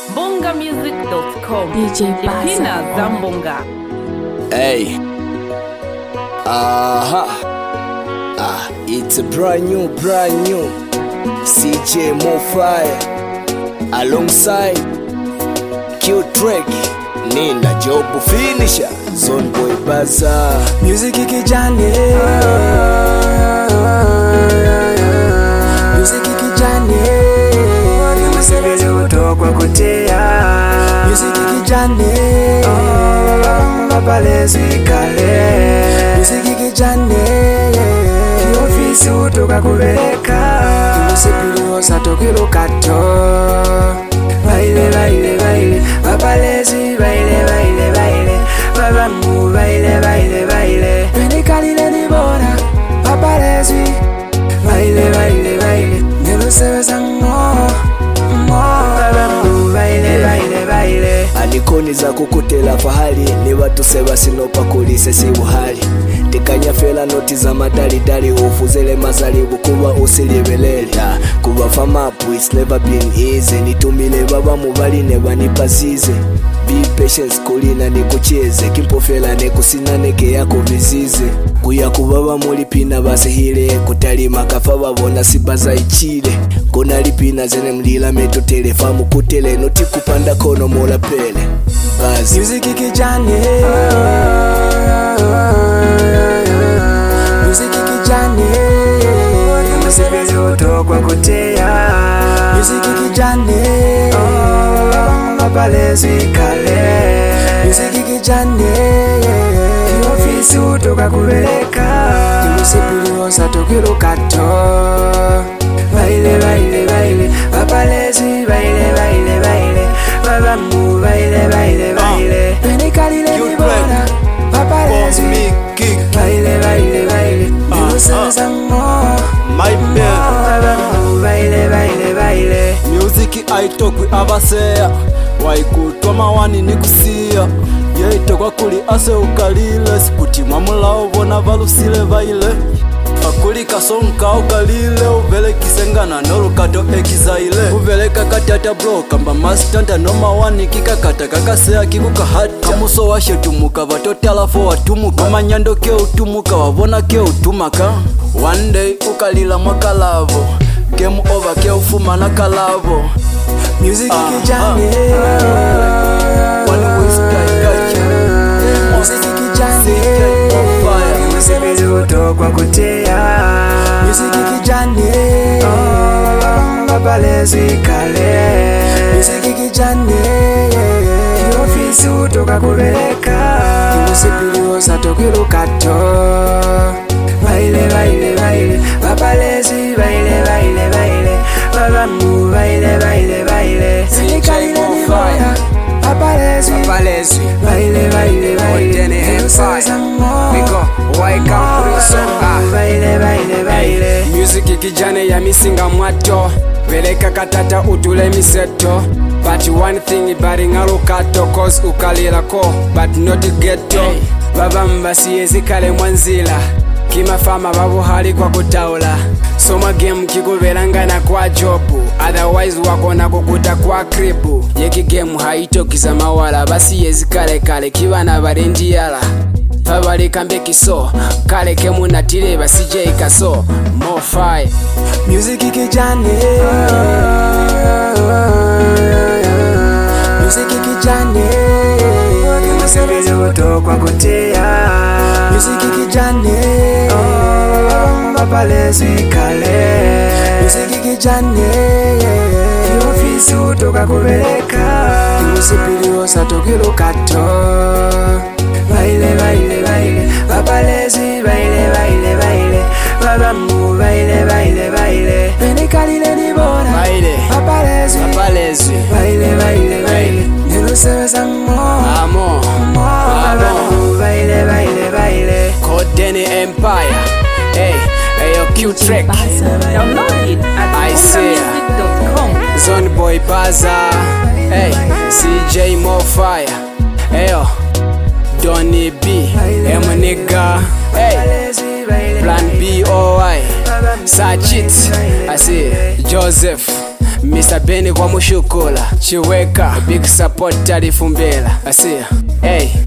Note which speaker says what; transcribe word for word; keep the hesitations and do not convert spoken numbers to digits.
Speaker 1: bonga music dot com.
Speaker 2: D J
Speaker 1: Ipina Zambonga.
Speaker 3: Hey. Aha. Ah, it's a brand new, brand new C J Mofire alongside Q-Track Nina Job Finisher Zone Boy Bazaar
Speaker 4: Music kijane Music kijane Musebele utokwa kutea Music kijane Mabalezu ikale Music kijane Kiofisi utoka kubeleka Kimusepili osato kilukato Baile baile baile Mabalezu baile baile baile Babamu baile baile baile Penikalile ni bora Mabalezu baile baile baile Neluseweza mo Babamu baile baile baile
Speaker 3: Anikoni za kukutela fahali ni watu seba sinopa kulise si uhali Tekanya fela noti za madali dali ufuzele mazalibu kuwa usilibelele Kuwa fama up it's never been easy Nitumile baba mubali neba nipazize Be patient kulina ni kucheze Kimpo fela ne kusina neke yako vizize Kuya kubaba mulipina basihile Kutali makafa wabona sibaza ichile Kona lipina zene mlila meto telefamu kutele Noti kupanda kono mola pele Bazi
Speaker 4: Music kijane Music kijane Musebele utokwa kutea Music kijane Mabalezu ikale Music kijane Kiofisi utoka kubeleka Kimusepili osato kilukato Baile baile baile Mabalezu baile baile baile Babamu baile baile baile Penikalile ni bora Mabalezu baile baile baile Nimuseweza mo
Speaker 5: My man
Speaker 4: Babamu baile baile baile
Speaker 5: Music aitokwi abaseya Waikutwa mawani nikusia Yaitokwa kuli ase ukalile Sikutimwa mulao bona valusile vaile Akuli kasonka ukalile Uvele kisengana nolukato ekizaile Uvele kakatata bro Kamba mastanta no mawani kikakata Kakasea kikuka hata Kamuso washe tumuka Vatotala fo watumuka Mamanyando ke utumuka Wavona ke utumaka One day ukalila mwakalavo Game over ke ufuma na kalavo
Speaker 4: Music kijane
Speaker 5: One way sky kacha
Speaker 4: Music kijane Musebele utokwa kutea Music kijane Mabalezu ikale Music kijane Kiofisi utoka kubeleka Kimusepili osato kilukato Baile baile baile Mabalezu baile baile baile Babamu baile baile baile Penikalile ni bora Mabalezu baile baile baile Neluseweza mo Baile baile baile Music kijane ya misinga mwato Veleka katata utule miseto But one thing baringa lukato Cause ukalila ko but not ghetto hey. Baba mbasi ezikale mwanzila Kima fama babu hali kwa kutaula Soma game kikuvelanga na kwa jobu Otherwise wako na kukuta kwa kribu Yeki game haitokiza mawala Basi yezikale kale kiwa na barenji yala Fabali kambe kiso Kale kemu natile basi jay kaso More fire Music kijane Music kijane Musebele utokwa kutea Music kijane Mabalezu ikale Music kijane Kiofisi utoka kubeleka Kimusepili osato kilukato Baile baile baile Mabalezu baile baile baile Babamu baile baile baile Penikalile ni bora
Speaker 5: Baile
Speaker 4: Mabalezu
Speaker 5: Mabalezu
Speaker 4: baile baile baile Neluseweza mo
Speaker 5: Amo
Speaker 4: Babamu baile baile baile
Speaker 5: Kodeni Empire Hey, hey yo Q-Track
Speaker 1: Download it at
Speaker 5: I
Speaker 1: bonga
Speaker 5: see ya.
Speaker 1: music dot com.
Speaker 5: Zone Boy Bazaar Hey, C J Mofire Hey yo Donny B M nigga Hey, Plan B O I Sachit I see Joseph
Speaker 4: Mister Beni kwa mushukula chiweka big support alifumbela asia hey